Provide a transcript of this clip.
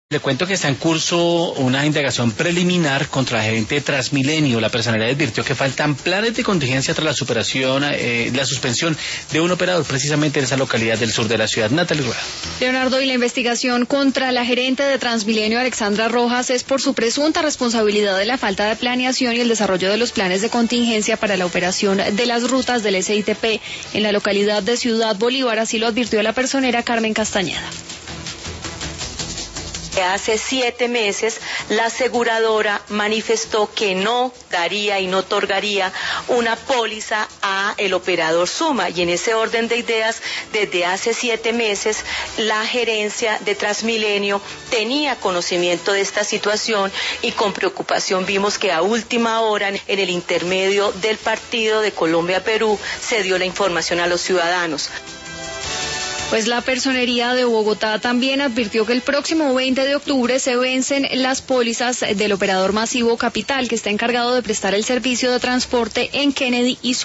Le cuento que está en curso una indagación preliminar contra la gerente de Transmilenio. La personalidad advirtió que faltan planes de contingencia tras la suspensión de un operador precisamente en esa localidad del sur de la ciudad. Natalie Rueda. Leonardo, y la investigación contra la gerente de Transmilenio, Alexandra Rojas, es por su presunta responsabilidad de la falta de planeación y el desarrollo de los planes de contingencia para la operación de las rutas del SITP en la localidad de Ciudad Bolívar. Así lo advirtió la personera Carmen Castañeda. Hace 7 meses la aseguradora manifestó que no daría y no otorgaría una póliza a el operador Suma, y en ese orden de ideas desde hace 7 meses la gerencia de Transmilenio tenía conocimiento de esta situación y con preocupación vimos que a última hora en el intermedio del partido de Colombia-Perú se dio la información a los ciudadanos. Pues la Personería de Bogotá también advirtió que el próximo 20 de octubre se vencen las pólizas del operador masivo Capital, que está encargado de prestar el servicio de transporte en Kennedy y